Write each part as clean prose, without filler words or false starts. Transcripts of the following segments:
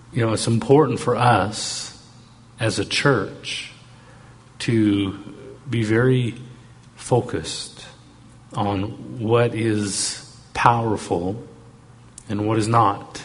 it's important for us as a church to be very focused on what is powerful and what is not,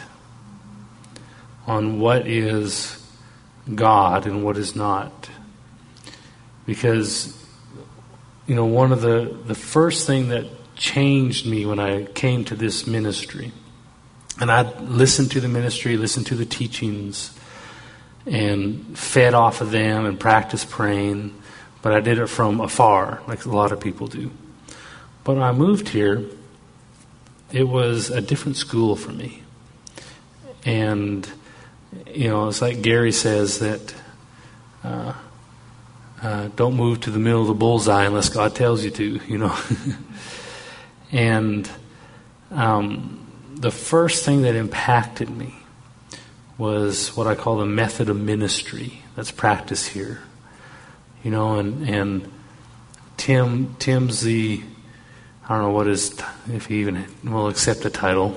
on what is God and what is not. Because, one of the first thing that changed me when I came to this ministry, and I listened to the ministry, listened to the teachings, and fed off of them and practiced praying, but I did it from afar, like a lot of people do. But when I moved here, it was a different school for me. And, it's like Gary says that don't move to the middle of the bullseye unless God tells you to, And the first thing that impacted me was what I call the method of ministry that's practiced here. And Tim's the, I don't know what is, if he even will accept a title,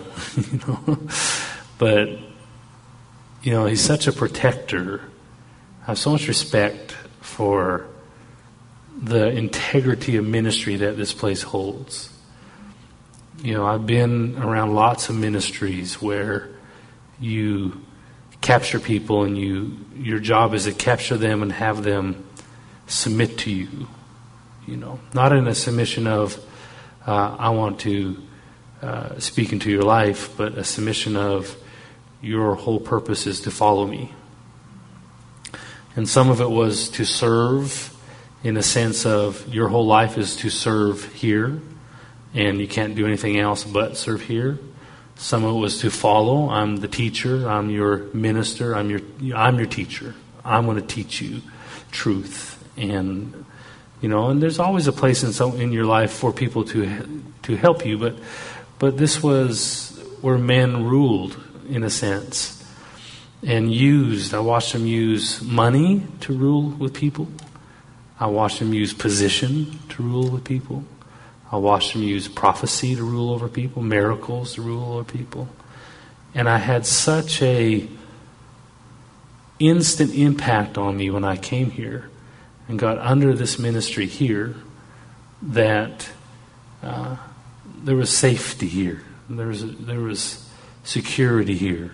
but, he's such a protector. I have so much respect for the integrity of ministry that this place holds. I've been around lots of ministries where you capture people and your job is to capture them and have them submit to you. Not in a submission of I want to speak into your life, but a submission of your whole purpose is to follow me. And some of it was to serve in a sense of your whole life is to serve here, and you can't do anything else but serve here. Some of it was to follow. I'm the teacher. I'm your minister. I'm your teacher. I'm going to teach you truth. And and there's always a place in your life for people to help you. But this was where men ruled in a sense, and used. I watched them use money to rule with people. I watched them use position to rule with people. I watched them use prophecy to rule over people, miracles to rule over people. And I had such a instant impact on me when I came here and got under this ministry here that there was safety here. There was security here,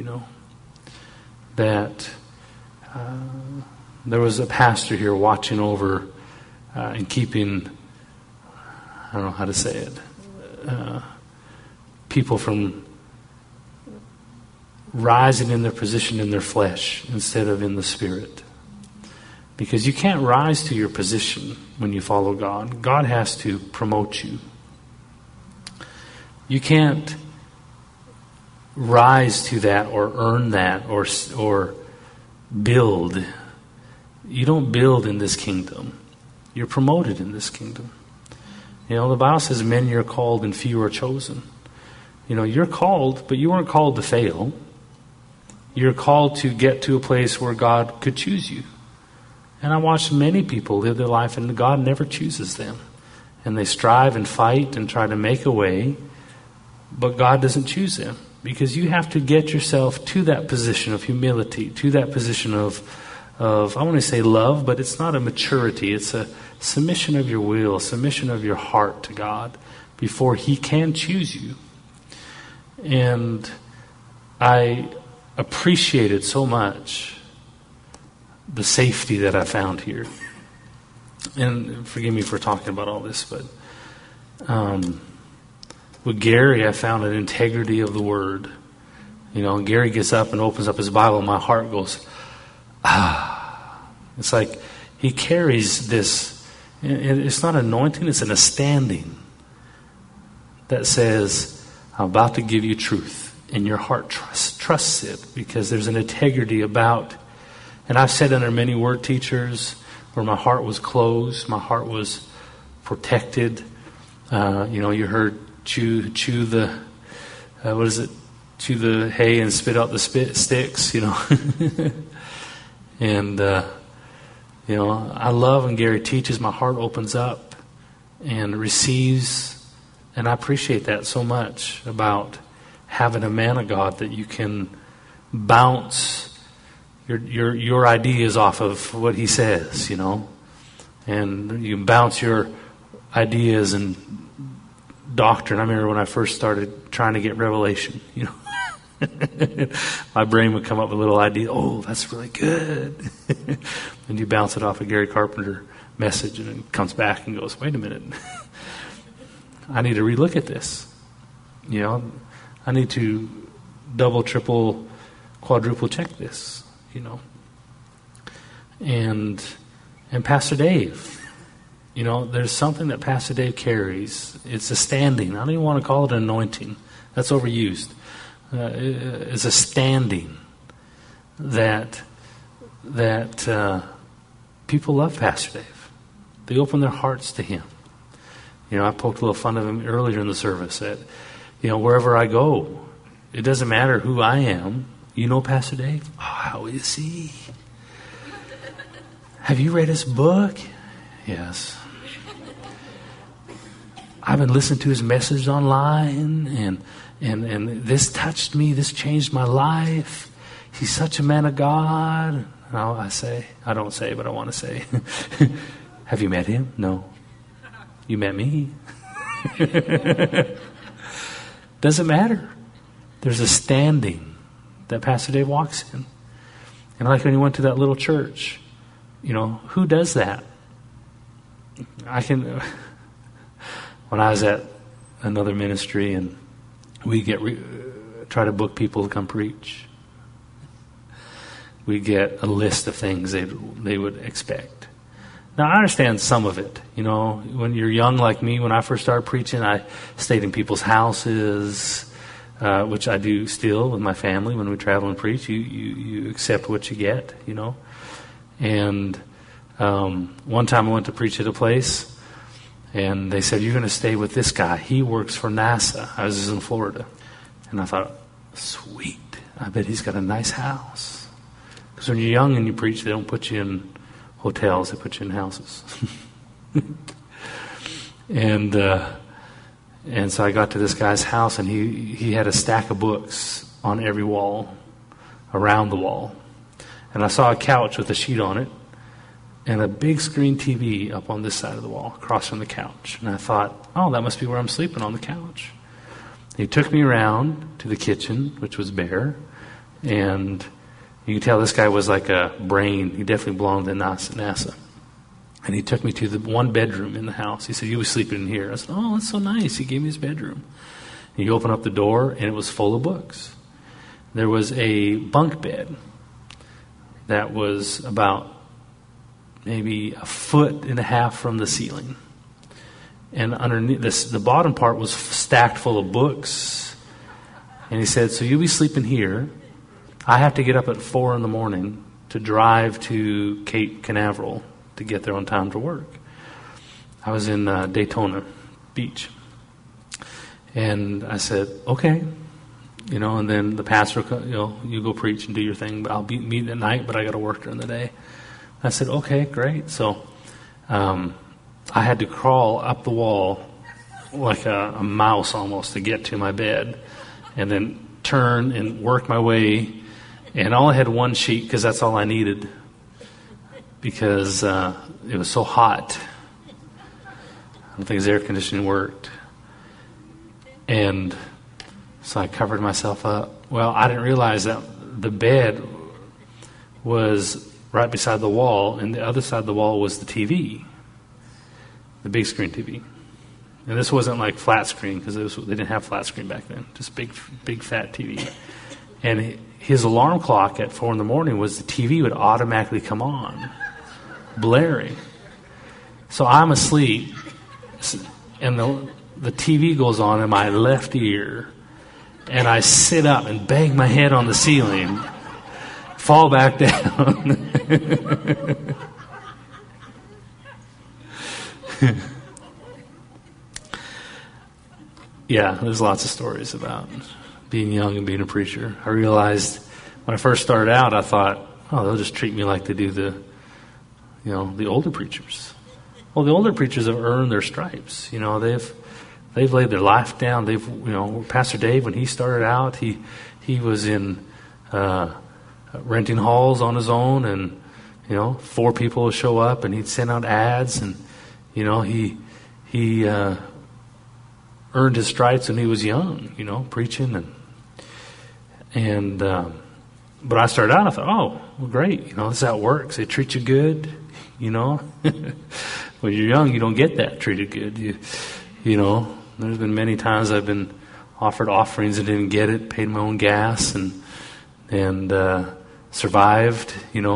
that there was a pastor here watching over and keeping, I don't know how to say it, people from rising in their position in their flesh instead of in the spirit. Because you can't rise to your position when you follow God. God has to promote you. You can't rise to that or earn that or build. You don't build in this kingdom. You're promoted in this kingdom. The Bible says many are called and few are chosen. You're called, but you weren't called to fail. You're called to get to a place where God could choose you. And I watched many people live their life and God never chooses them. And they strive and fight and try to make a way, but God doesn't choose them. Because you have to get yourself to that position of humility, to that position of I want to say love, but it's not a maturity. It's a submission of your will, submission of your heart to God before He can choose you. And I appreciated so much the safety that I found here. And forgive me for talking about all this, but with Gary, I found an integrity of the Word. Gary gets up and opens up his Bible, and my heart goes, It's like he carries this, and it's not anointing, it's an understanding that says, I'm about to give you truth, and your heart trusts it, because there's an integrity about. And I've sat under many word teachers where my heart was closed, my heart was protected. You heard chew the chew the hay and spit out the sticks, And I love when Gary teaches. My heart opens up and receives, and I appreciate that so much about having a man of God that you can bounce your ideas off of what he says, and you bounce your ideas and doctrine. I remember when I first started trying to get revelation, my brain would come up with a little idea. Oh, that's really good. And you bounce it off a Gary Carpenter message, and it comes back and goes, wait a minute. I need to relook at this. I need to double, triple, quadruple check this, And Pastor Dave, there's something that Pastor Dave carries. It's a standing. I don't even want to call it an anointing. That's overused. It's a standing that people love Pastor Dave. They open their hearts to him. I poked a little fun of him earlier in the service that, wherever I go, it doesn't matter who I am. Pastor Dave? Oh, how is he? Have you read his book? Yes. I've been listening to his message online, and this touched me. This changed my life. He's such a man of God. I don't say, but I want to say. Have you met him? No. You met me. Doesn't matter. There's a standing that Pastor Dave walks in. And like when he went to that little church, who does that? When I was at another ministry and we try to book people to come preach, we get a list of things they would expect. Now, I understand some of it. When you're young like me, when I first started preaching, I stayed in people's houses, which I do still with my family. When we travel and preach, you accept what you get, And one time I went to preach at a place, and they said, you're going to stay with this guy. He works for NASA. I was in Florida. And I thought, sweet. I bet he's got a nice house. Because when you're young and you preach, they don't put you in hotels, they put you in houses. And so I got to this guy's house, and he had a stack of books on every wall, around the wall. And I saw a couch with a sheet on it, and a big screen TV up on this side of the wall, across from the couch. And I thought, oh, that must be where I'm sleeping, on the couch. He took me around to the kitchen, which was bare, and you can tell this guy was like a brain. He definitely belonged to NASA. And he took me to the one bedroom in the house. He said, you were sleeping in here. I said, oh, that's so nice. He gave me his bedroom. And he opened up the door, and it was full of books. There was a bunk bed that was about maybe 1.5 feet from the ceiling. And underneath this, the bottom part was stacked full of books. And he said, so you'll be sleeping here. I have to get up at 4 a.m. to drive to Cape Canaveral to get there on time to work. I was in Daytona Beach. And I said, okay. And then the pastor, you go preach and do your thing, but I'll meet at night, but I got to work during the day. I said, okay, great. So I had to crawl up the wall like a mouse almost to get to my bed, and then turn and work my way. And I only had one sheet because that's all I needed, because it was so hot. I don't think his air conditioning worked. And so I covered myself up. Well, I didn't realize that the bed was right beside the wall, and the other side of the wall was the TV, the big screen TV. And this wasn't like flat screen, because they didn't have flat screen back then, just big fat TV. And his alarm clock at 4 a.m. was the TV would automatically come on, blaring. So I'm asleep, and the TV goes on in my left ear, and I sit up and bang my head on the ceiling, fall back down. Yeah, there's lots of stories about being young and being a preacher. I realized when I first started out, I thought, oh, they'll just treat me like they do the older preachers. Well, the older preachers have earned their stripes. They've laid their life down. Pastor Dave, when he started out, he was in renting halls on his own, and 4 people would show up, and he'd send out ads, and he earned his stripes when he was young, preaching and but I started out, I thought, oh, well, great, this is how it works. They treat you good, When you're young, you don't get that treated good. There's been many times I've been offered offerings and didn't get it, paid my own gas and survived,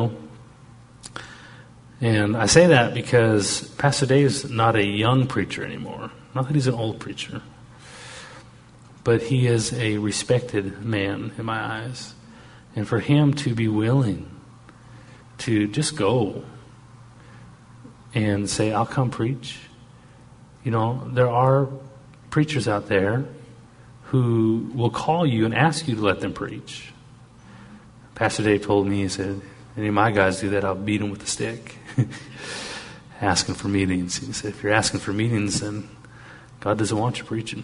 And I say that because Pastor Dave's not a young preacher anymore. Not that he's an old preacher. But he is a respected man in my eyes. And for him to be willing to just go and say, I'll come preach. There are preachers out there who will call you and ask you to let them preach. Pastor Dave told me, he said, any of my guys do that, I'll beat them with a stick. Asking for meetings. He said, if you're asking for meetings, then God doesn't want you preaching,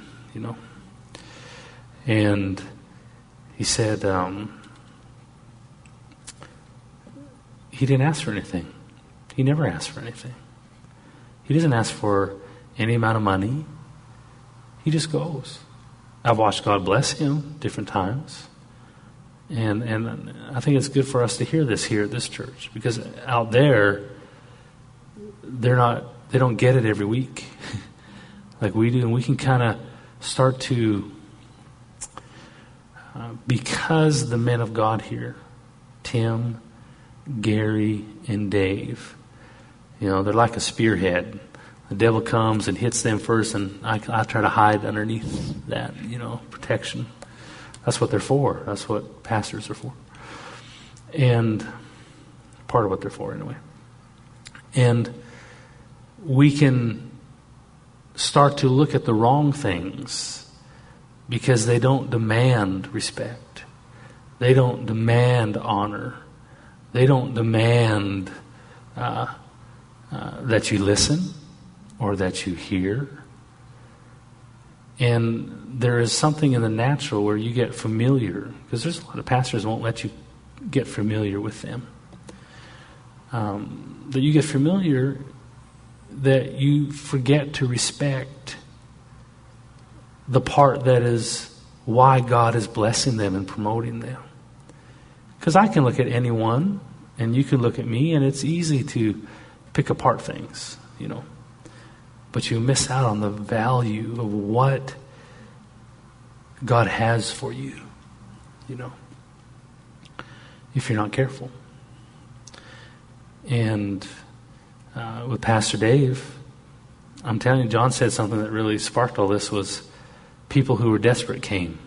And he said, he didn't ask for anything. He never asked for anything. He doesn't ask for any amount of money. He just goes. I've watched God bless him different times. And I think it's good for us to hear this here at this church, because out there, they don't get it every week like we do, and we can kind of start to, because the men of God here, Tim, Gary, and Dave, they're like a spearhead. The devil comes and hits them first, and I try to hide underneath that, protection. That's what they're for. That's what pastors are for. And part of what they're for, anyway. And we can start to look at the wrong things because they don't demand respect. They don't demand honor. They don't demand that you listen or that you hear. And there is something in the natural where you get familiar, because there's a lot of pastors who won't let you get familiar with them. That you get familiar, that you forget to respect the part that is why God is blessing them and promoting them. Because I can look at anyone, and you can look at me, and it's easy to pick apart things, But you miss out on the value of what God has for you, if you're not careful. And with Pastor Dave, I'm telling you, John said something that really sparked all this, was people who were desperate came.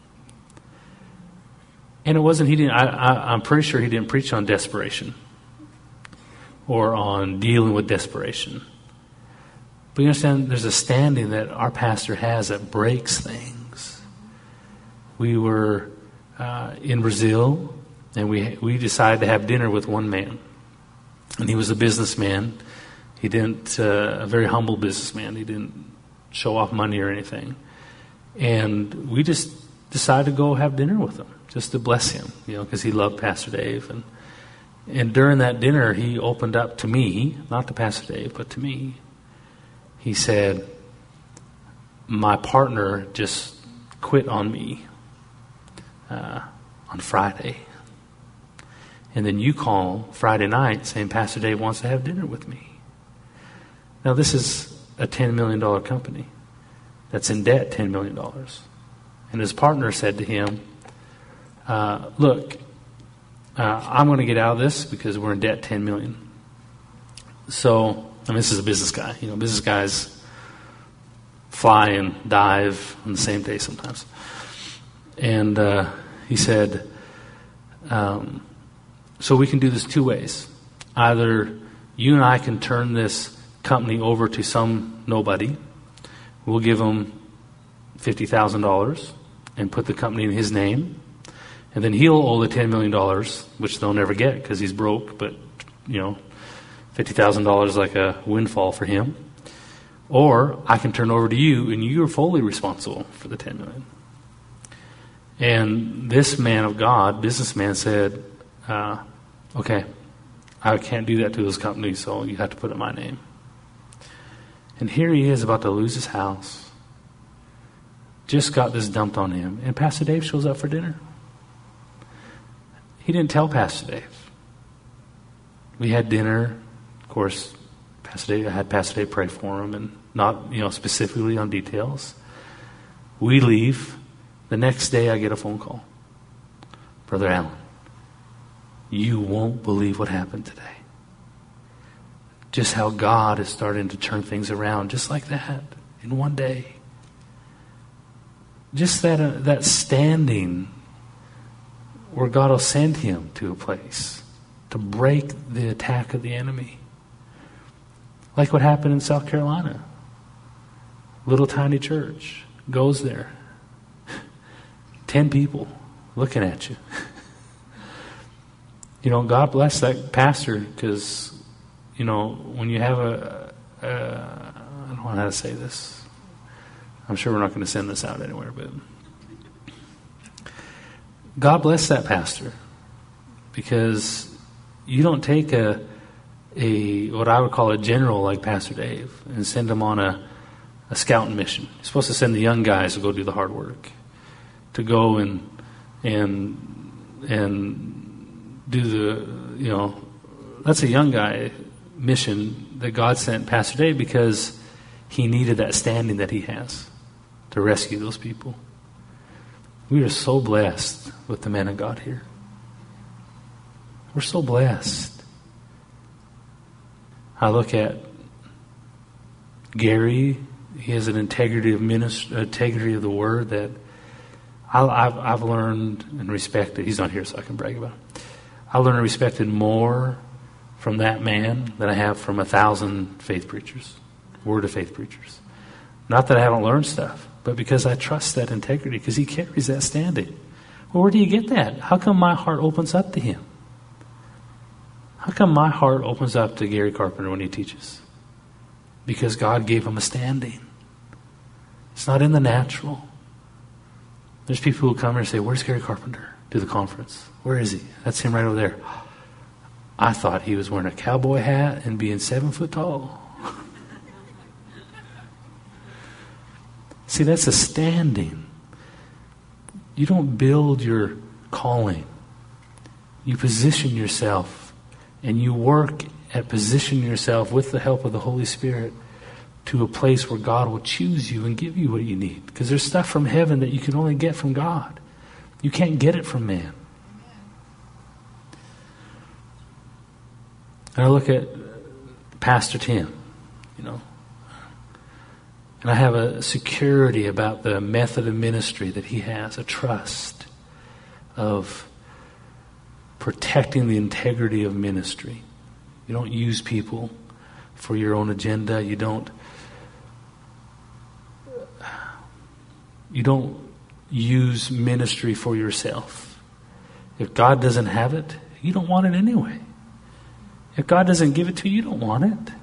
And it wasn't, I'm pretty sure he didn't preach on desperation or on dealing with desperation. But you understand, there's a standing that our pastor has that breaks things. We were in Brazil, and we decided to have dinner with one man. And he was a businessman. He didn't, a very humble businessman. He didn't show off money or anything. And we just decided to go have dinner with him, just to bless him, because he loved Pastor Dave. And during that dinner, he opened up to me, not to Pastor Dave, but to me. He said, my partner just quit on me on Friday. And then you call Friday night saying Pastor Dave wants to have dinner with me. Now this is a $10 million company that's in debt $10 million. And his partner said to him, look, I'm going to get out of this because we're in debt $10 million. So, this is a business guy. Business guys fly and dive on the same day sometimes. And he said, so we can do this 2 ways. Either you and I can turn this company over to some nobody. We'll give him $50,000 and put the company in his name. And then he'll owe the $10 million, which they'll never get because he's broke. But, $50,000 is like a windfall for him. Or I can turn over to you, and you're fully responsible for the $10 million. And this man of God, businessman, said, okay, I can't do that to those companies, so you have to put in my name. And here he is about to lose his house. Just got this dumped on him. And Pastor Dave shows up for dinner. He didn't tell Pastor Dave. We had dinner. Of course, I had Pastor Dave pray for him, and not, specifically on details. We leave. The next day I get a phone call. Brother Allen, you won't believe what happened today. Just how God is starting to turn things around just like that in one day. Just that standing where God will send him to a place to break the attack of the enemy. Like what happened in South Carolina. Little tiny church goes there. 10 people looking at you. God bless that pastor, because, when you have I don't know how to say this. I'm sure we're not going to send this out anywhere, but God bless that pastor, because you don't take a what I would call a general like Pastor Dave and send him on a scouting mission. You're supposed to send the young guys to go do the hard work, to go and do the, that's a young guy mission that God sent Pastor Dave, because he needed that standing that he has to rescue those people. We are so blessed with the man of God here. We're so blessed. I look at Gary. He has an integrity of integrity of the word that I've learned and respected. He's not here, so I can brag about him. I learned and respected more from that man than I have from 1,000 faith preachers, word of faith preachers. Not that I haven't learned stuff, but because I trust that integrity, because he carries that standing. Well, where do you get that? How come my heart opens up to him? How come my heart opens up to Gary Carpenter when he teaches? Because God gave him a standing. It's not in the natural. There's people who come here and say, where's Gary Carpenter to the conference? Where is he? That's him right over there. I thought he was wearing a cowboy hat and being 7 foot tall. See, that's a standing. You don't build your calling. You position yourself, and you work at positioning yourself with the help of the Holy Spirit to a place where God will choose you and give you what you need. Because there's stuff from heaven that you can only get from God. You can't get it from man. And I look at Pastor Tim, and I have a security about the method of ministry that he has, a trust of protecting the integrity of ministry. You don't use people for your own agenda. You don't use ministry for yourself. If God doesn't have it, you don't want it anyway. If God doesn't give it to you, you don't want it.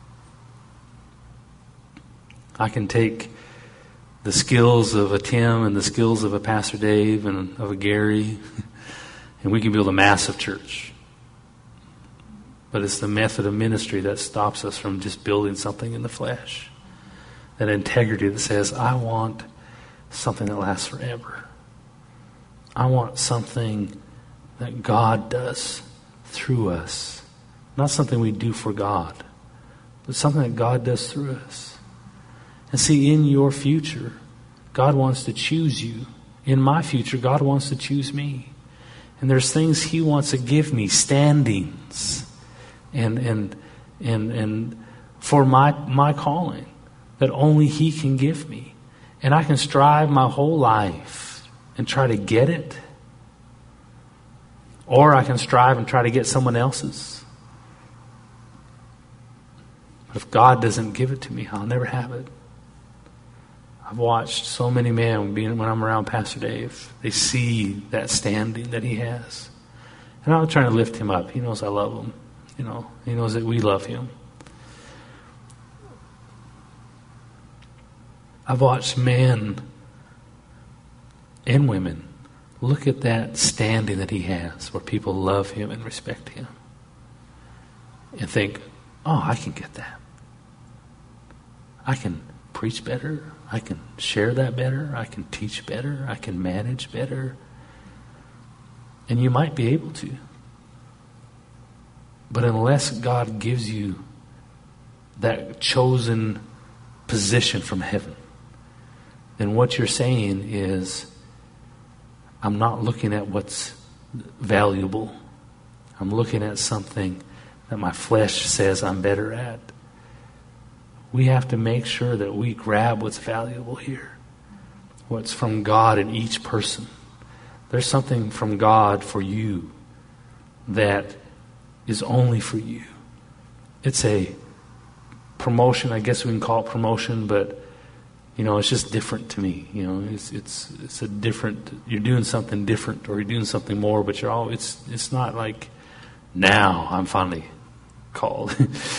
I can take the skills of a Tim and the skills of a Pastor Dave and of a Gary, and we can build a massive church. But it's the method of ministry that stops us from just building something in the flesh. That integrity that says, I want something that lasts forever. I want something that God does through us. Not something we do for God, but something that God does through us. And see, in your future, God wants to choose you. In my future, God wants to choose me. And there's things He wants to give me, standings, and for my calling that only He can give me. And I can strive my whole life and try to get it, or I can strive and try to get someone else's. But if God doesn't give it to me, I'll never have it. I've watched so many men when I'm around Pastor Dave. They see that standing that he has. And I'm trying to lift him up. He knows I love him. He knows that we love him. I've watched men and women look at that standing that he has where people love him and respect him. And think, oh, I can get that. I can preach better. I can share that better. I can teach better. I can manage better. And you might be able to. But unless God gives you that chosen position from heaven, then what you're saying is, I'm not looking at what's valuable. I'm looking at something that my flesh says I'm better at. We have to make sure that we grab what's valuable here, what's from God in each person. There's something from God for you that is only for you. It's a promotion, I guess we can call it promotion, but it's just different to me. It's a different. You're doing something different, or you're doing something more, but it's not like now I'm finally called.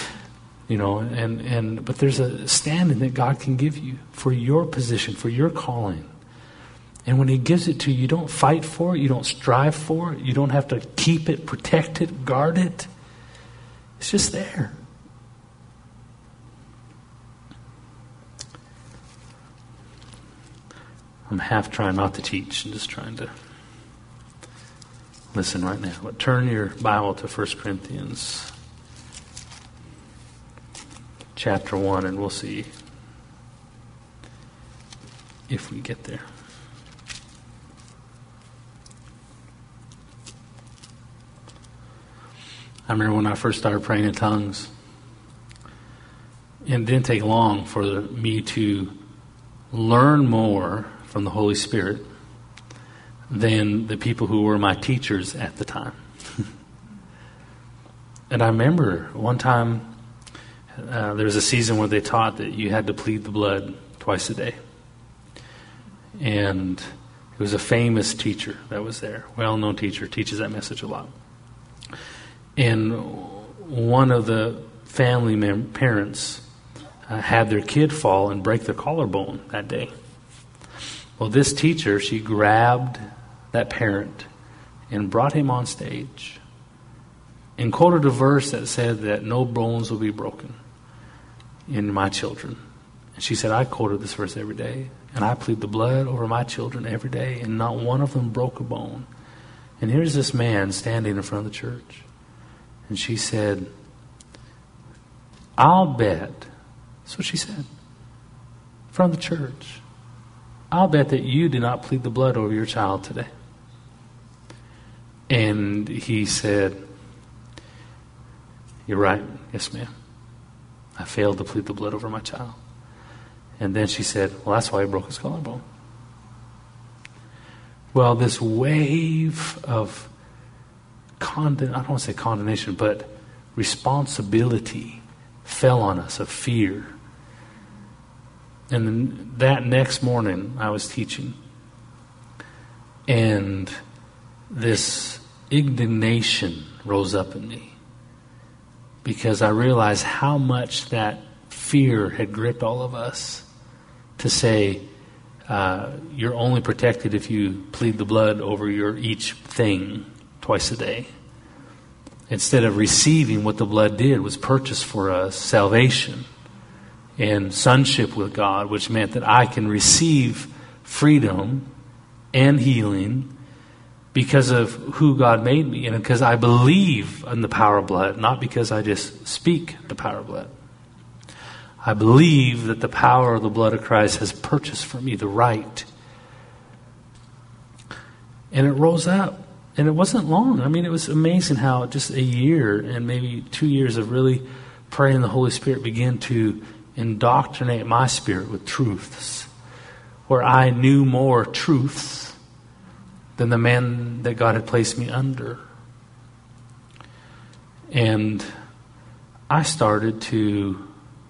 But there's a standing that God can give you for your position, for your calling. And when he gives it to you, you don't fight for it, you don't strive for it, you don't have to keep it, protect it, guard it. It's just there. I'm half trying not to teach and just trying to listen right now. But turn your Bible to 1 Corinthians chapter 1, and we'll see if we get there. I remember when I first started praying in tongues, and it didn't take long for me to learn more from the Holy Spirit than the people who were my teachers at the time. And I remember one time there was a season where they taught that you had to plead the blood twice a day. And it was a famous teacher that was there, well-known teacher, teaches that message a lot. And one of the family parents had their kid fall and break their collarbone that day. Well, this teacher, she grabbed that parent and brought him on stage and quoted a verse that said that no bones will be broken in my children. And she said, I quoted this verse every day, and I plead the blood over my children every day, and not one of them broke a bone. And here's this man standing in front of the church. And she said, I'll bet, that's what she said, from the church, I'll bet that you did not plead the blood over your child today. And he said, you're right, yes ma'am. I failed to plead the blood over my child. And then she said, well, that's why he broke his collarbone. Well, this wave of I don't want to say condemnation, but responsibility fell on us, of fear. And then that next morning, I was teaching. And this indignation rose up in me, because I realized how much that fear had gripped all of us to say, you're only protected if you plead the blood over your each thing twice a day. Instead of receiving what the blood did, was purchase for us salvation and sonship with God, which meant that I can receive freedom and healing because of who God made me, and because I believe in the power of blood, not because I just speak the power of blood. I believe that the power of the blood of Christ has purchased for me the right. And it rose up. And it wasn't long. I mean, it was amazing how just a year and maybe 2 years of really praying, the Holy Spirit began to indoctrinate my spirit with truths, where I knew more truths than the man that God had placed me under. And I started to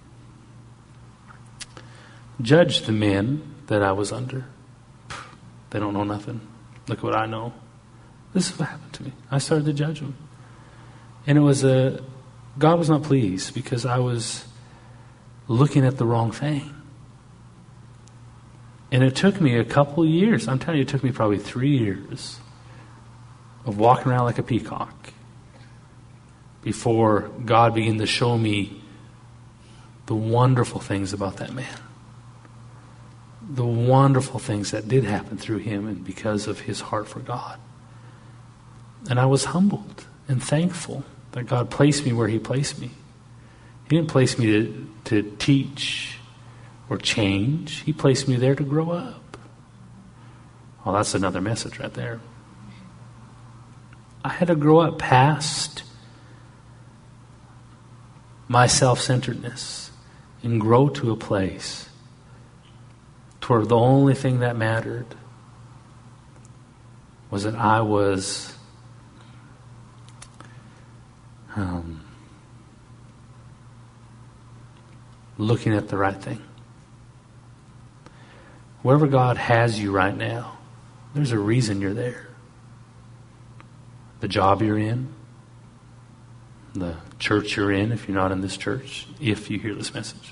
judge the men that I was under. They don't know nothing. Look what I know. This is what happened to me. I started to judge them. And it was God was not pleased, because I was looking at the wrong thing. And it took me a couple of years. I'm telling you, it took me probably 3 years of walking around like a peacock before God began to show me the wonderful things about that man. The wonderful things that did happen through him and because of his heart for God. And I was humbled and thankful that God placed me where he placed me. He didn't place me to teach or change. He placed me there to grow up. Well, that's another message right there. I had to grow up past my self-centeredness and grow to a place where the only thing that mattered was that I was looking at the right thing. Wherever God has you right now, there's a reason you're there. The job you're in, the church you're in, if you're not in this church, if you hear this message.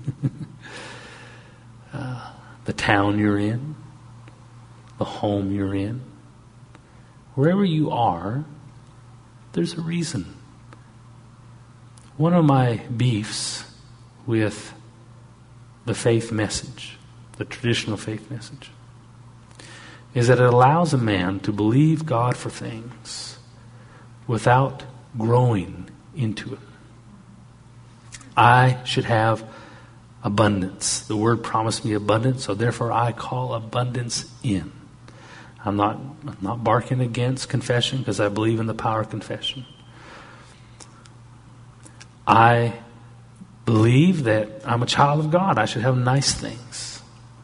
The town you're in, the home you're in. Wherever you are, there's a reason. One of my beefs with the faith message, the traditional faith message, is that it allows a man to believe God for things without growing into it. I should have abundance. The word promised me abundance, so therefore I call abundance in. I'm not barking against confession because I believe in the power of confession. I believe that I'm a child of God. I should have nice things.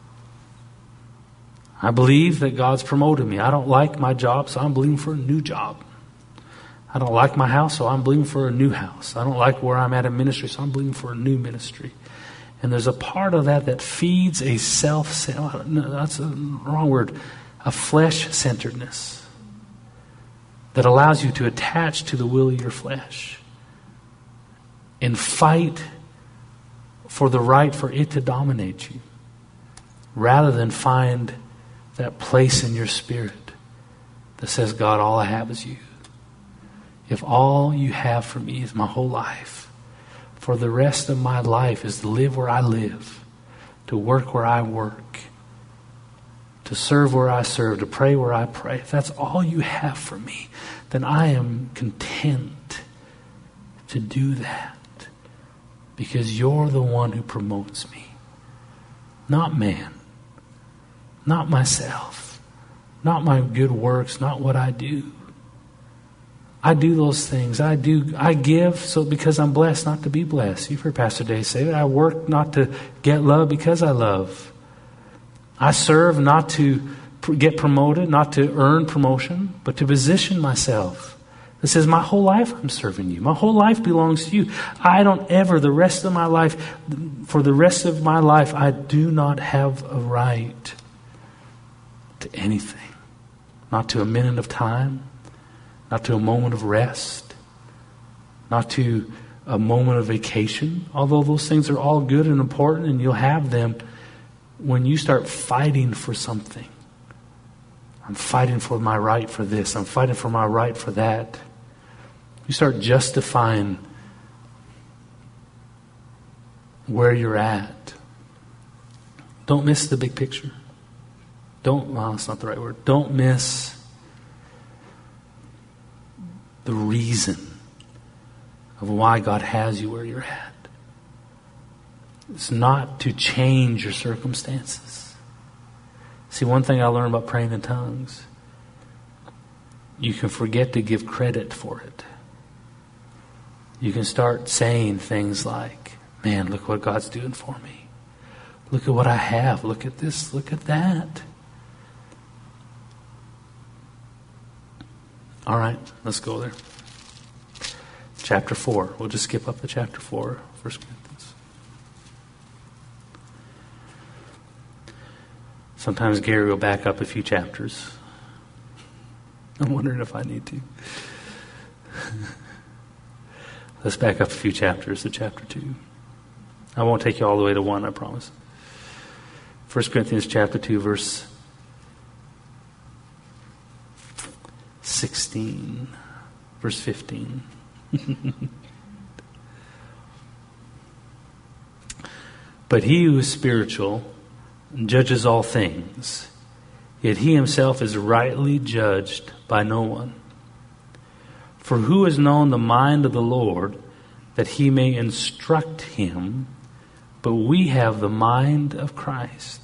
I believe that God's promoted me. I don't like my job, so I'm believing for a new job. I don't like my house, so I'm believing for a new house. I don't like where I'm at in ministry, so I'm believing for a new ministry. And there's a part of that feeds a that's a wrong word, a flesh-centeredness that allows you to attach to the will of your flesh and fight for the right for it to dominate you, rather than find that place in your spirit that says, God, all I have is you. If all you have for me is my whole life, for the rest of my life is to live where I live, to work where I work, to serve where I serve, to pray where I pray. If that's all you have for me, then I am content to do that. Because you're the one who promotes me. Not man. Not myself. Not my good works. Not what I do. I do those things. I give so because I'm blessed not to be blessed. You've heard Pastor Dave say that. I work not to get love because I love. I serve not to get promoted, not to earn promotion, but to position myself. It says, my whole life I'm serving you. My whole life belongs to you. I don't ever, for the rest of my life, I do not have a right to anything. Not to a minute of time. Not to a moment of rest. Not to a moment of vacation. Although those things are all good and important and you'll have them when you start fighting for something. I'm fighting for my right for this. I'm fighting for my right for that. You start justifying where you're at. Don't miss the big picture. That's not the right word. Don't miss the reason of why God has you where you're at. It's not to change your circumstances. See, one thing I learned about praying in tongues, you can forget to give credit for it. You can start saying things like, man, look what God's doing for me. Look at what I have. Look at this. Look at that. All right, let's go there. Chapter 4. We'll just skip up to chapter 4, 1 Corinthians. Sometimes Gary will back up a few chapters. I'm wondering if I need to. Let's back up a few chapters to chapter 2. I won't take you all the way to 1, I promise. 1 Corinthians chapter 2, verse 16, verse 15. But he who is spiritual judges all things, yet he himself is rightly judged by no one. For who has known the mind of the Lord, that he may instruct him? But we have the mind of Christ.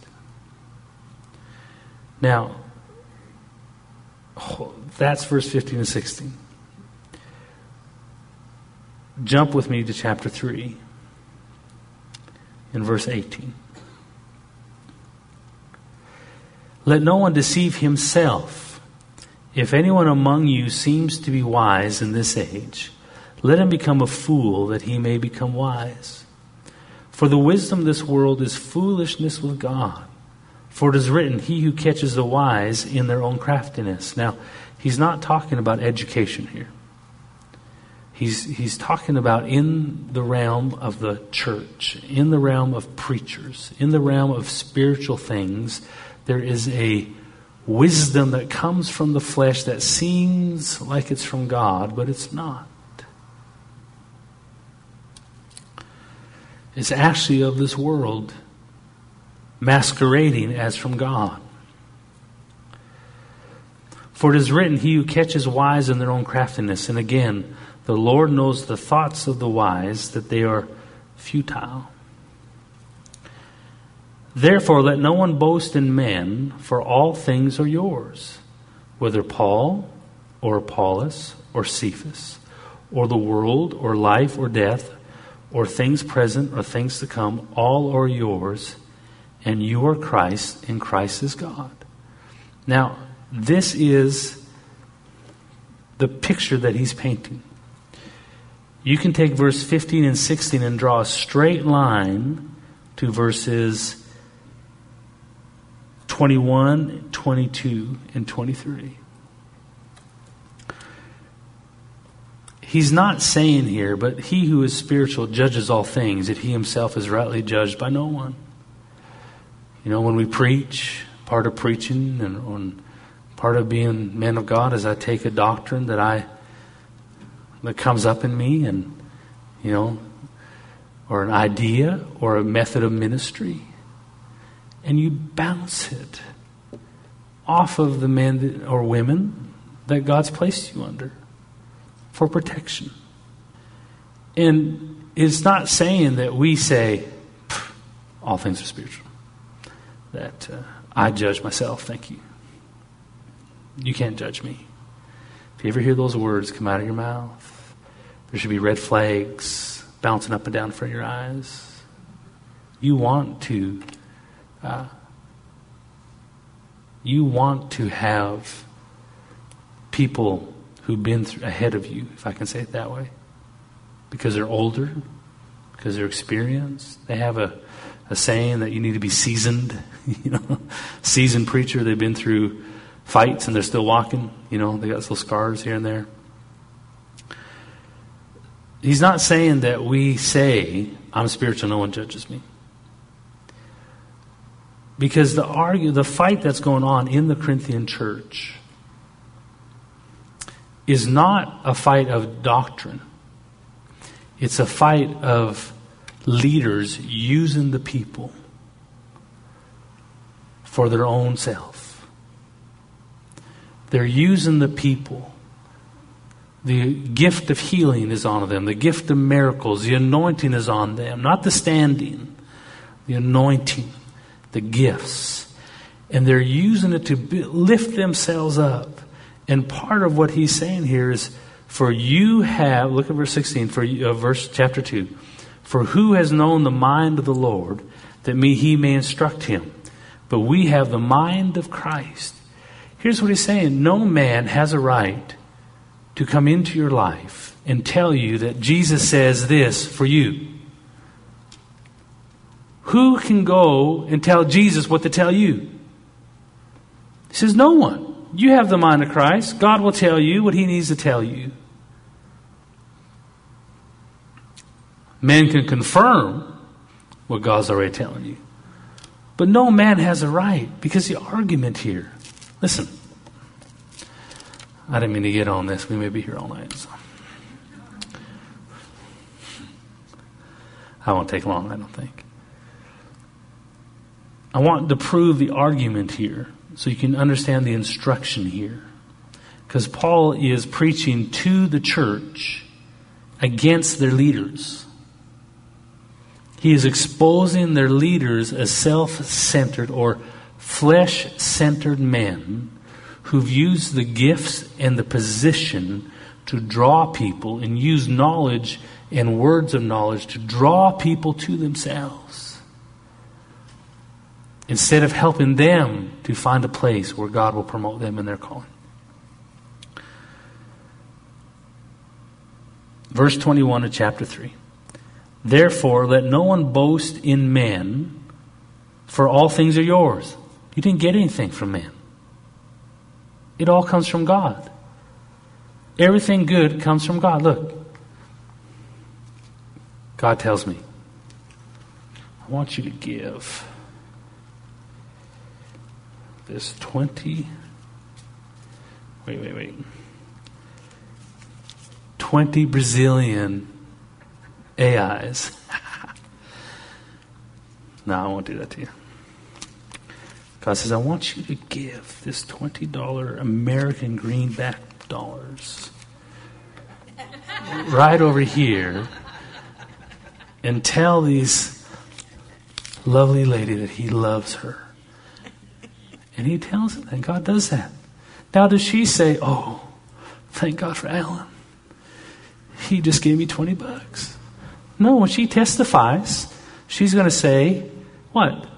Now, that's verse 15 and 16. Jump with me to chapter 3 in verse 18. Let no one deceive himself. If anyone among you seems to be wise in this age, let him become a fool that he may become wise. For the wisdom of this world is foolishness with God. For it is written, he who catches the wise in their own craftiness. Now, he's not talking about education here. He's talking about in the realm of the church, in the realm of preachers, in the realm of spiritual things. There is a wisdom that comes from the flesh that seems like it's from God, but it's not. It's actually of this world, masquerading as from God. For it is written, he who catches wise in their own craftiness. And again, the Lord knows the thoughts of the wise, that they are futile. Therefore, let no one boast in men, for all things are yours, whether Paul or Apollos or Cephas, or the world or life or death, or things present or things to come, all are yours, and you are Christ, and Christ is God. Now, this is the picture that he's painting. You can take verse 15 and 16 and draw a straight line to verses 21, 22, and 23. He's not saying here, but he who is spiritual judges all things, yet he himself is rightly judged by no one. You know, when we preach, part of preaching and part of being men of God is I take a doctrine that comes up in me, and or an idea or a method of ministry, and you bounce it off of the men or women that God's placed you under for protection. And it's not saying that we say all things are spiritual, that I judge myself. Thank you. You can't judge me. If you ever hear those words come out of your mouth, there should be red flags bouncing up and down in front of your eyes. You want to have people who've been ahead of you, if I can say it that way, because they're older, because they're experienced. They have a saying that you need to be seasoned. Seasoned preacher. They've been through fights and they're still walking. They got little scars here and there. He's not saying that we say, I'm spiritual, no one judges me. Because the fight that's going on in the Corinthian church is not a fight of doctrine. It's a fight of leaders using the people for their own self. They're using the people. The gift of healing is on them. The gift of miracles. The anointing is on them. Not the standing. The anointing. The gifts. And they're using it to lift themselves up. And part of what he's saying here is, for you have, look at verse 16, verse chapter 2. For who has known the mind of the Lord, that he may instruct him? But we have the mind of Christ. Here's what he's saying. No man has a right to come into your life and tell you that Jesus says this for you. Who can go and tell Jesus what to tell you? He says, no one. You have the mind of Christ. God will tell you what he needs to tell you. Man can confirm what God's already telling you. But no man has a right, because the argument here, listen, I didn't mean to get on this. We may be here all night. So. I won't take long, I don't think. I want to prove the argument here so you can understand the instruction here. Because Paul is preaching to the church against their leaders. He is exposing their leaders as self-centered or flesh-centered men who've used the gifts and the position to draw people and use knowledge and words of knowledge to draw people to themselves, instead of helping them to find a place where God will promote them in their calling. Verse 21 of chapter 3. Therefore, let no one boast in men, for all things are yours. You didn't get anything from man. It all comes from God. Everything good comes from God. Look. God tells me, I want you to give this 20 Brazilian AIs. No, I won't do that to you. God says, I want you to give this $20 American greenback dollars right over here and tell these lovely lady that he loves her. And he tells it, and God does that. Now does she say, oh, thank God for Alan. He just gave me $20. No, when she testifies, she's going to say, what?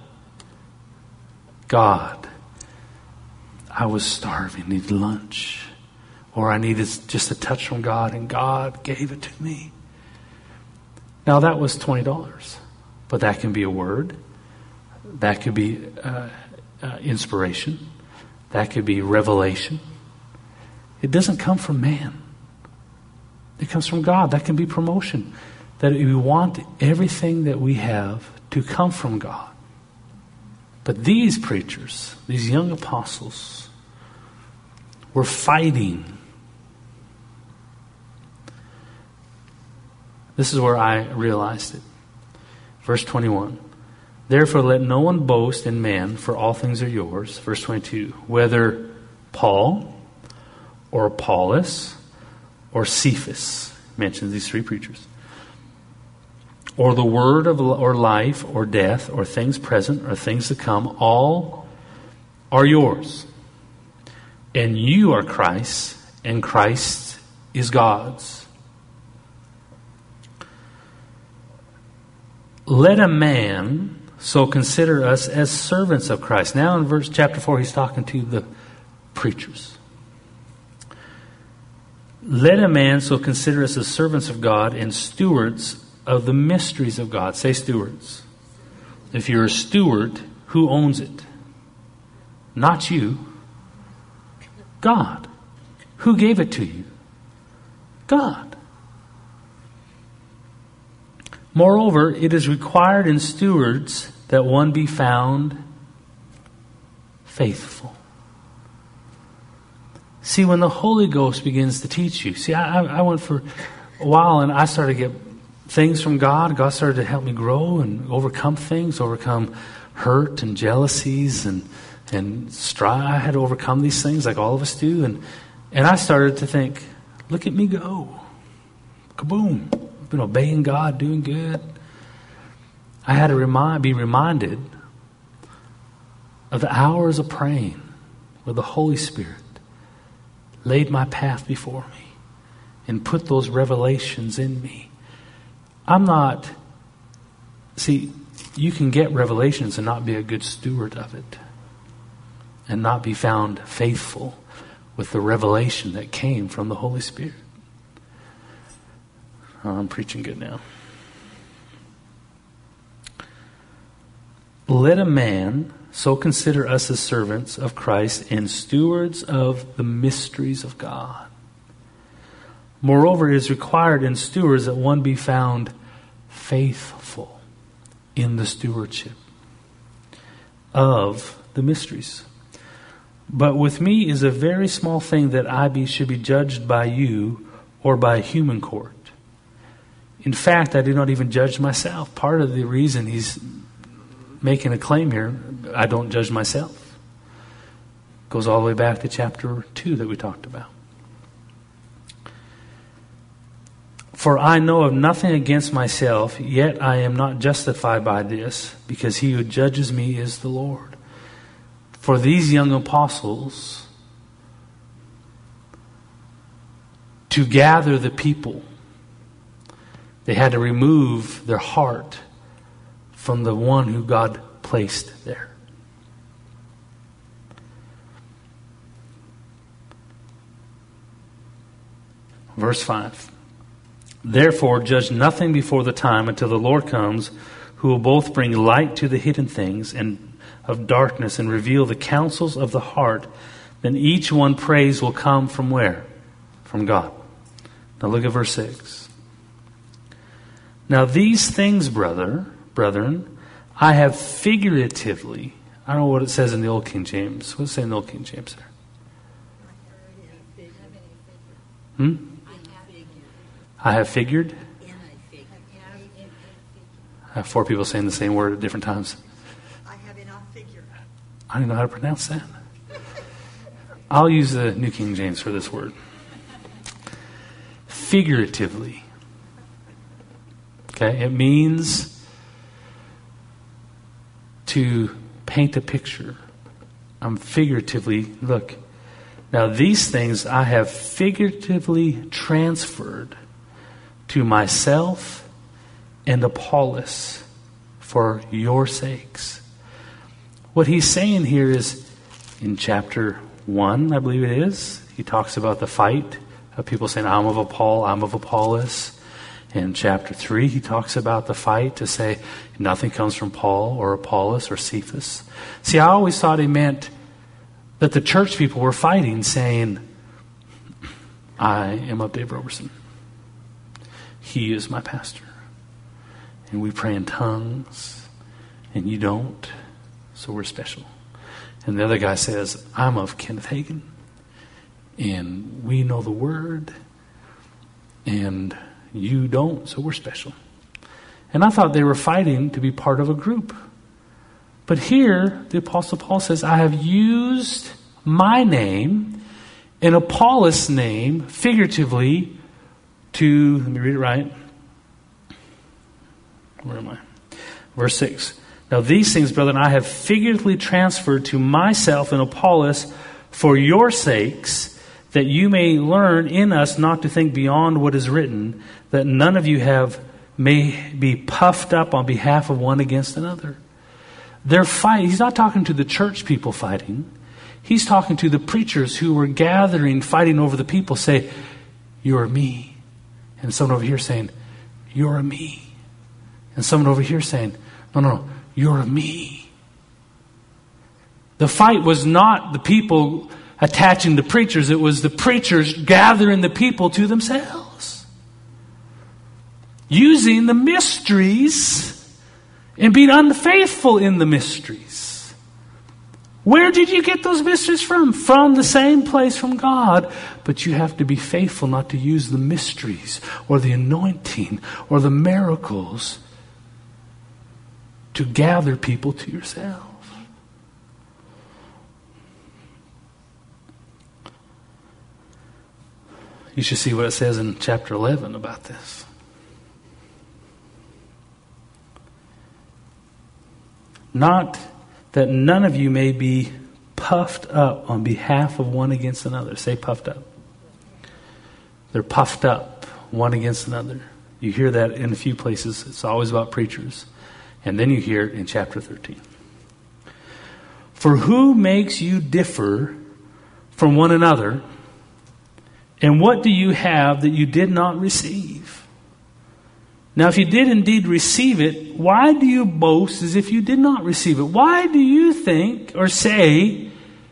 God, I was starving, needed lunch. Or I needed just a touch from God, and God gave it to me. Now that was $20. But that can be a word. That could be inspiration. That could be revelation. It doesn't come from man. It comes from God. That can be promotion. That we want everything that we have to come from God. But these preachers, these young apostles, were fighting. This is where I realized it. Verse 21. Therefore let no one boast in man, for all things are yours. Verse 22. Whether Paul or Apollos or Cephas, mentions these three preachers, or the word of or life or death or things present or things to come, all are yours. And you are Christ's, and Christ is God's. Let a man so consider us as servants of Christ. Now in chapter 4, he's talking to the preachers. Let a man so consider us as servants of God and stewards of the mysteries of God. Say stewards. If you're a steward, who owns it? Not you. God. Who gave it to you? God. Moreover, it is required in stewards that one be found faithful. See, when the Holy Ghost begins to teach you. See, I went for a while and I started to get things from God. God started to help me grow and overcome things, overcome hurt and jealousies and strife. I had to overcome these things like all of us do. And I started to think, look at me go. Kaboom. I've been obeying God, doing good. I had to be reminded of the hours of praying where the Holy Spirit laid my path before me and put those revelations in me. You can get revelations and not be a good steward of it and not be found faithful with the revelation that came from the Holy Spirit. Oh, I'm preaching good now. Let a man so consider us as servants of Christ and stewards of the mysteries of God. Moreover, it is required in stewards that one be found faithful in the stewardship. of the mysteries. But with me is a very small thing that should be judged by you or by a human court. In fact, I do not even judge myself. Part of the reason he's making a claim here, I don't judge myself, goes all the way back to chapter 2 that we talked about. For I know of nothing against myself, yet I am not justified by this, because he who judges me is the Lord. For these young apostles, to gather the people, they had to remove their heart from the one who God placed there. Verse 5. Therefore, judge nothing before the time until the Lord comes, who will both bring light to the hidden things and of darkness and reveal the counsels of the heart. Then each one praise will come from where? From God. Now look at verse 6. Now these things, brethren, I have figuratively. I don't know what it says in the Old King James. What does it say in the Old King James there? I have figured. I have 4 people saying the same word at different times. I don't even know how to pronounce that. I'll use the New King James for this word. Figuratively. Okay, it means to paint a picture. I'm figuratively, look. Now these things I have figuratively transferred to myself and Apollos for your sakes. What he's saying here is, in chapter 1, I believe it is, he talks about the fight of people saying, I'm of Paul, I'm of Apollos. In chapter 3, he talks about the fight to say, nothing comes from Paul or Apollos or Cephas. See, I always thought he meant that the church people were fighting, saying, I am of Dave Roberson. He is my pastor. And we pray in tongues, and you don't. So we're special. And the other guy says, I'm of Kenneth Hagin. And we know the word. And you don't, so we're special. And I thought they were fighting to be part of a group. But here, the Apostle Paul says, I have used my name and Apollos' name figuratively to, let me read it right. Where am I? Verse 6. Now these things, brethren, I have figuratively transferred to myself and Apollos for your sakes, that you may learn in us not to think beyond what is written, that none of you may be puffed up on behalf of one against another. They're fighting. He's not talking to the church people fighting. He's talking to the preachers who were gathering, fighting over the people, say, you're me. And someone over here saying, you're a me. And someone over here saying, no, you're a me. The fight was not the people attaching the preachers. It was the preachers gathering the people to themselves. Using the mysteries and being unfaithful in the mysteries. Where did you get those mysteries from? From the same place, from God. But you have to be faithful not to use the mysteries or the anointing or the miracles to gather people to yourself. You should see what it says in chapter 11 about this. Not that none of you may be puffed up on behalf of one against another. Say puffed up. They're puffed up one against another. You hear that in a few places. It's always about preachers. And then you hear it in chapter 13. For who makes you differ from one another? And what do you have that you did not receive? Now, if you did indeed receive it, why do you boast as if you did not receive it? Why do you think or say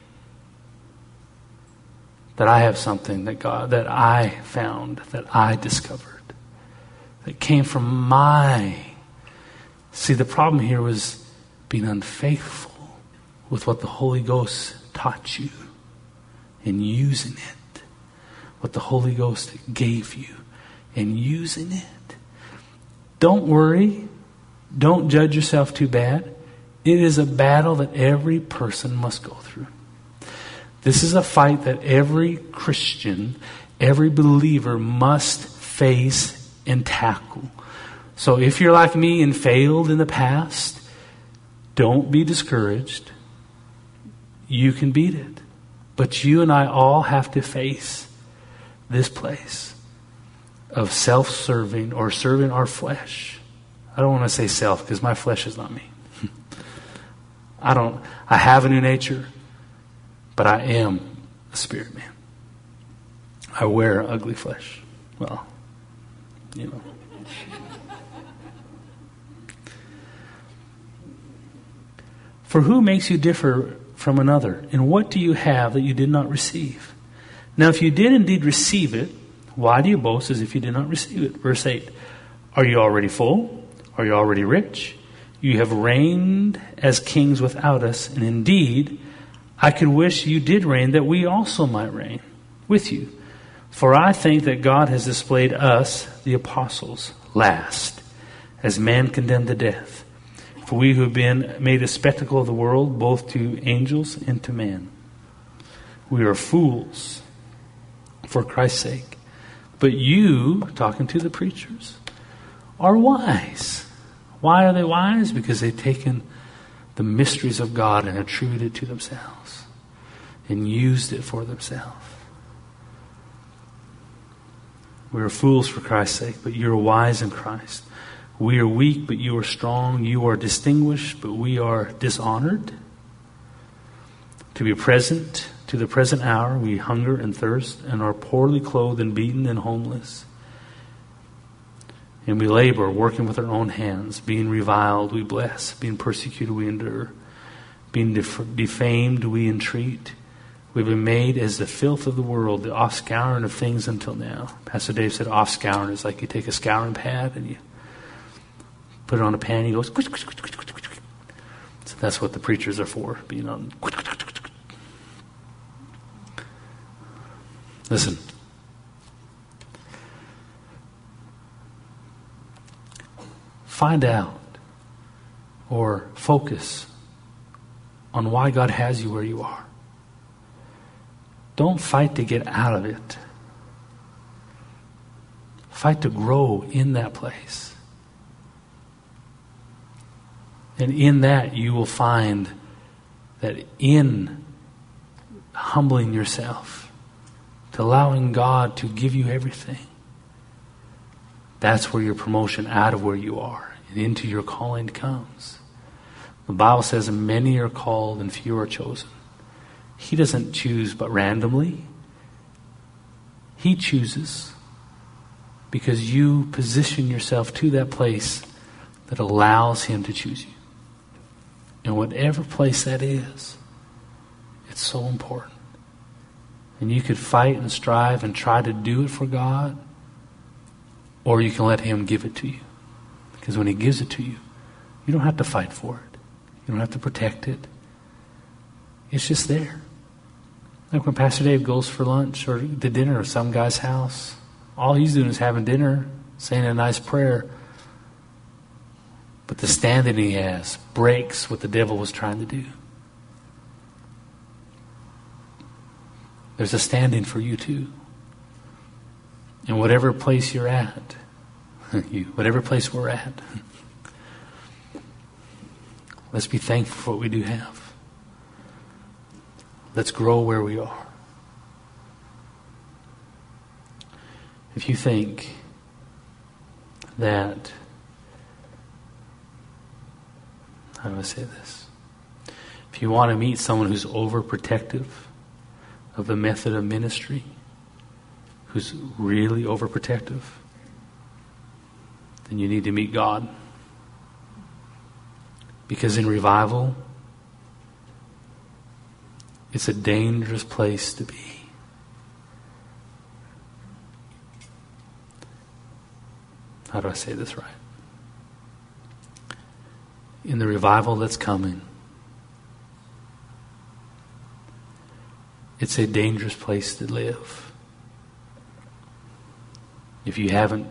that I have something that I found, that I discovered, that came from my... See, the problem here was being unfaithful with what the Holy Ghost taught you and using it. What the Holy Ghost gave you and using it. Don't worry. Don't judge yourself too bad. It is a battle that every person must go through. This is a fight that every Christian, every believer must face and tackle. So if you're like me and failed in the past, don't be discouraged. You can beat it. But you and I all have to face this place of self-serving or serving our flesh. I don't want to say self because my flesh is not me. I have a new nature, but I am a spirit man. I wear ugly flesh. Well, you know. For who makes you differ from another? And what do you have that you did not receive? Now, if you did indeed receive it, why do you boast as if you did not receive it? Verse 8. Are you already full? Are you already rich? You have reigned as kings without us, and indeed, I could wish you did reign, that we also might reign with you. For I think that God has displayed us, the apostles, last, as man condemned to death. For we who have been made a spectacle of the world, both to angels and to man. We are fools for Christ's sake. But you, talking to the preachers, are wise. Why are they wise? Because they've taken the mysteries of God and attributed it to themselves and used it for themselves. We are fools for Christ's sake, but you are wise in Christ. We are weak, but you are strong. You are distinguished, but we are dishonored. To be present to the present hour, we hunger and thirst and are poorly clothed and beaten and homeless. And we labor, working with our own hands. Being reviled, we bless. Being persecuted, we endure. Being defamed, we entreat. We've been made as the filth of the world, the offscouring of things until now. Pastor Dave said offscouring is like you take a scouring pad and you put it on a pan and he goes... So that's what the preachers are for, being on... Listen. Find out or focus on why God has you where you are. Don't fight to get out of it. Fight to grow in that place. And in that you will find that in humbling yourself, to allowing God to give you everything, that's where your promotion out of where you are and into your calling comes. The Bible says many are called and few are chosen. He doesn't choose but randomly. He chooses because you position yourself to that place that allows him to choose you. And whatever place that is, it's so important. And you could fight and strive and try to do it for God, or you can let him give it to you. Because when he gives it to you, you don't have to fight for it. You don't have to protect it. It's just there. Like when Pastor Dave goes for lunch or to dinner at some guy's house, all he's doing is having dinner, saying a nice prayer. But the standing he has breaks what the devil was trying to do. There's a standing for you too. In whatever place you're at, whatever place we're at, let's be thankful for what we do have. Let's grow where we are. If you think that, how do I say this? If you want to meet someone who's overprotective of the method of ministry, who's really overprotective, then you need to meet God. Because in revival, it's a dangerous place to be. How do I say this right? In the revival that's coming, It's a dangerous place to live. If you haven't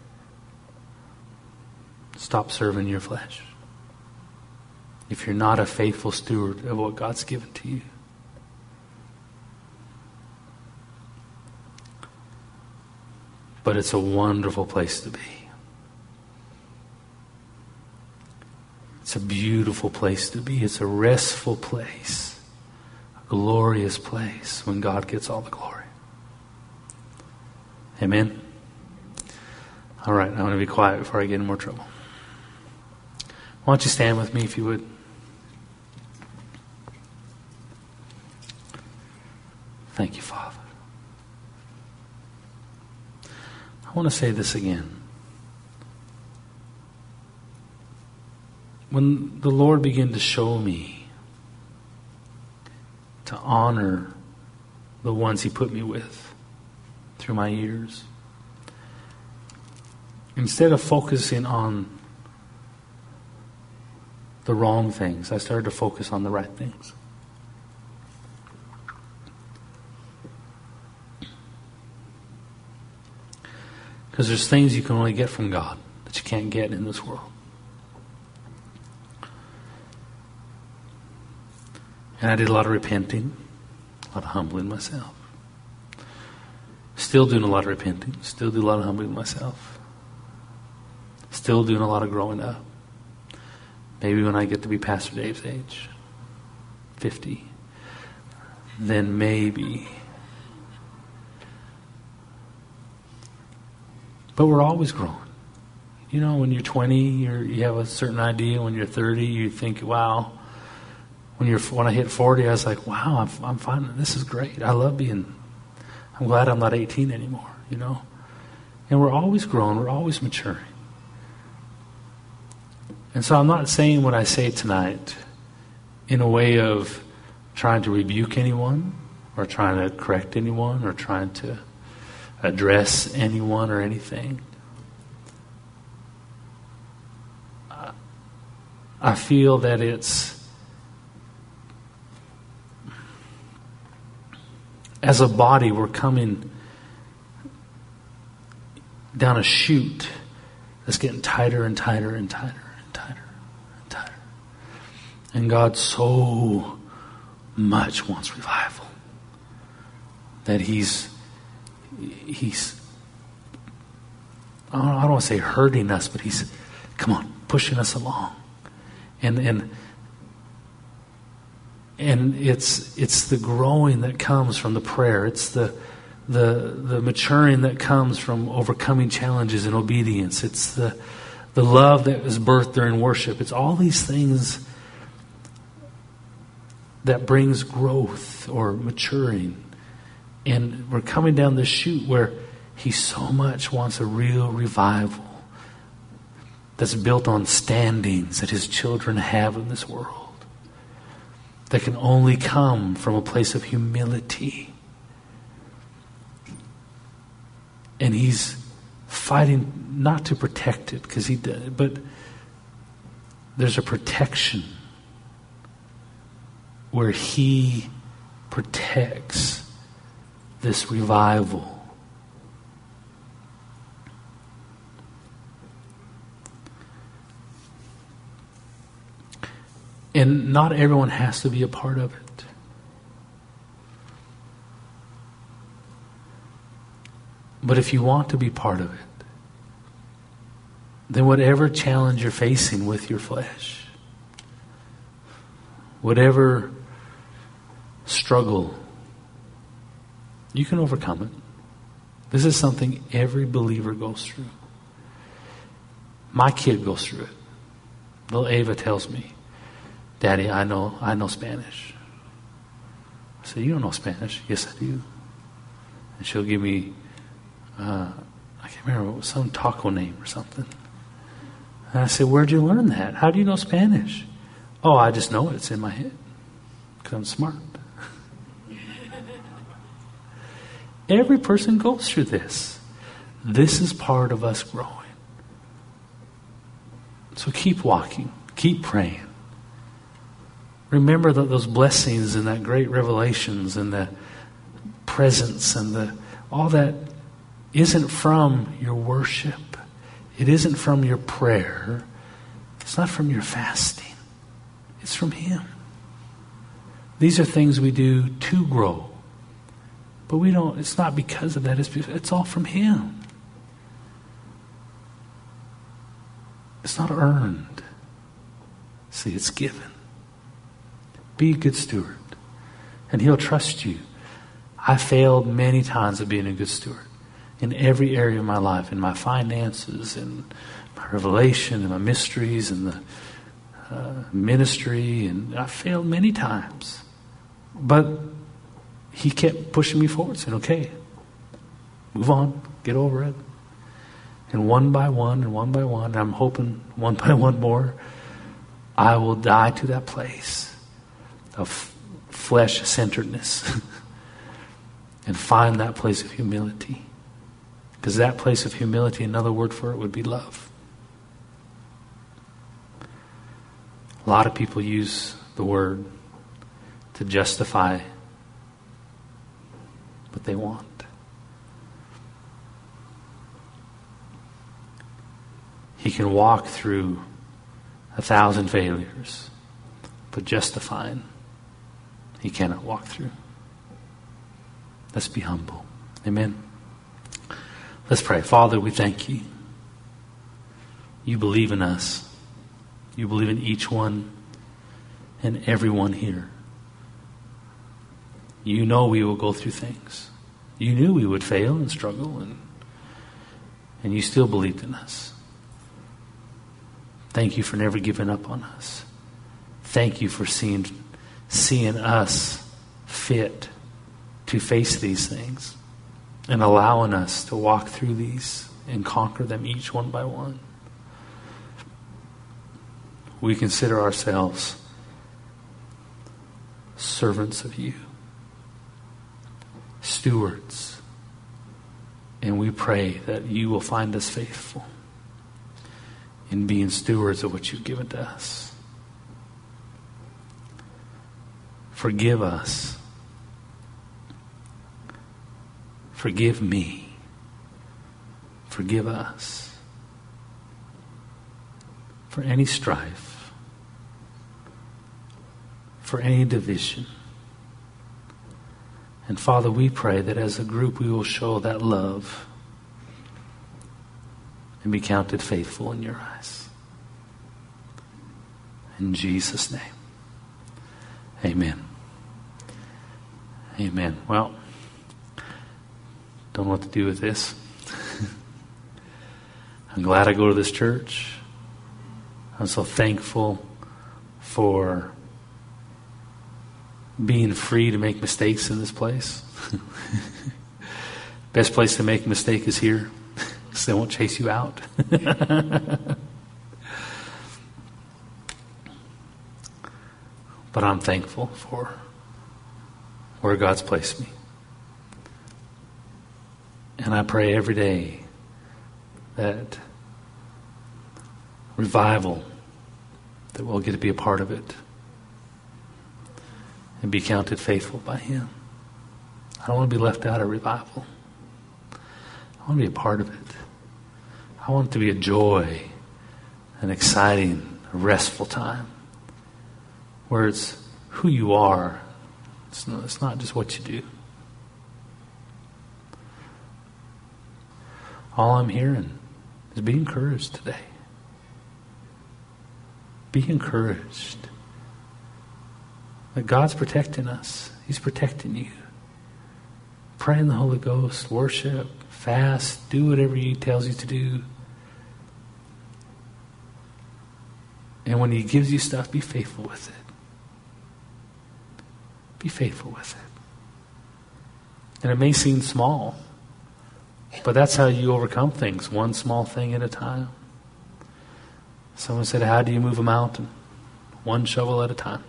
stopped serving your flesh. If you're not a faithful steward of what God's given to you. But it's a wonderful place to be. It's a beautiful place to be. It's a restful place. A glorious place when God gets all the glory. Amen? All right, I'm going to be quiet before I get in more trouble. Why don't you stand with me if you would? Thank you, Father. I want to say this again. When the Lord began to show me to honor the ones He put me with through my years, instead of focusing on the wrong things, I started to focus on the right things. Because there's things you can only get from God that you can't get in this world. And I did a lot of repenting, a lot of humbling myself. Still doing a lot of repenting, still do a lot of humbling myself. Still doing a lot of growing up. Maybe when I get to be Pastor Dave's age, 50, then maybe. But we're always growing. You know, when you're 20, you have a certain idea. When you're 30, you think, wow. When I hit 40, I was like, wow, I'm finding this is great. I'm glad I'm not 18 anymore, you know. And we're always growing. We're always maturing. And so I'm not saying what I say tonight in a way of trying to rebuke anyone or trying to correct anyone or trying to address anyone or anything. I feel that it's, as a body, we're coming down a chute that's getting tighter and tighter and tighter and tighter and tighter. And God so much wants revival that He's I don't want to say hurting us, but He's, come on, pushing us along. And it's the growing that comes from the prayer. It's the maturing that comes from overcoming challenges and obedience. It's the love that is birthed during worship. It's all these things that brings growth or maturing. And we're coming down this chute where He so much wants a real revival that's built on standings that His children have in this world, that can only come from a place of humility. And He's fighting not to protect it, because He did, but there's a protection where He protects this revival. And not everyone has to be a part of it. But if you want to be part of it, then whatever challenge you're facing with your flesh, whatever struggle, you can overcome it. This is something every believer goes through. My kid goes through it. Little Ava tells me, Daddy, I know Spanish. I say, you don't know Spanish? Yes, I do. And she'll give me, I can't remember, it was some taco name or something. And I said, where'd you learn that? How do you know Spanish? Oh, I just know it. It's in my head. Because I'm smart. Every person goes through this. This is part of us growing. So keep walking. Keep praying. Remember those blessings and that great revelations and presence and all that isn't from your worship. It isn't from your prayer. It's not from your fasting. It's from Him. These are things we do to grow. But it's not because of that. It's all from Him. It's not earned. See, it's given. Be a good steward. And He'll trust you. I failed many times at being a good steward. In every area of my life. In my finances, in my revelation, in my mysteries, in the ministry. And I failed many times. But He kept pushing me forward, saying, okay, move on, get over it. And one by one, and I'm hoping one by one more, I will die to that place of flesh-centeredness and find that place of humility. Because that place of humility, another word for it would be love. A lot of people use the word to justify what they want. He can walk through 1,000 failures, but justifying, he cannot walk through. Let's be humble. Amen. Let's pray. Father, we thank you. You believe in us. You believe in each one and everyone here. You know we will go through things. You knew we would fail and struggle, and you still believed in us. Thank you for never giving up on us. Thank you for seeing us fit to face these things and allowing us to walk through these and conquer them each one by one. We consider ourselves servants of you, stewards, and we pray that you will find us faithful in being stewards of what you've given to us. Forgive us. Forgive me. Forgive us for any strife, for any division. And Father, we pray that as a group we will show that love and be counted faithful in your eyes. In Jesus' name. Amen. Amen. Well, don't know what to do with this. I'm glad I go to this church. I'm so thankful for being free to make mistakes in this place. Best place to make a mistake is here, because they won't chase you out. But I'm thankful for where God's placed me. And I pray every day that revival, that we'll get to be a part of it and be counted faithful by Him. I don't want to be left out of revival. I want to be a part of it. I want it to be a joy, an exciting, restful time where it's who you are. It's not just what you do. All I'm hearing is be encouraged today. Be encouraged that God's protecting us. He's protecting you. Pray in the Holy Ghost, worship, fast, do whatever He tells you to do. And when He gives you stuff, be faithful with it. Be faithful with it. And it may seem small, but that's how you overcome things, one small thing at a time. Someone said, how do you move a mountain? One shovel at a time.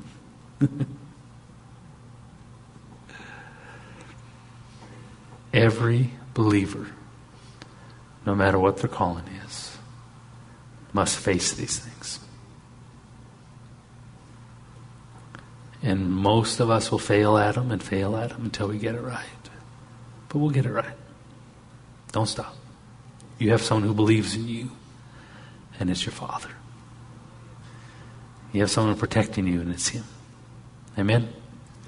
Every believer, no matter what their calling is, must face these things. And most of us will fail at them and fail at them until we get it right. But we'll get it right. Don't stop. You have someone who believes in you, and it's your Father. You have someone protecting you, and it's Him. Amen?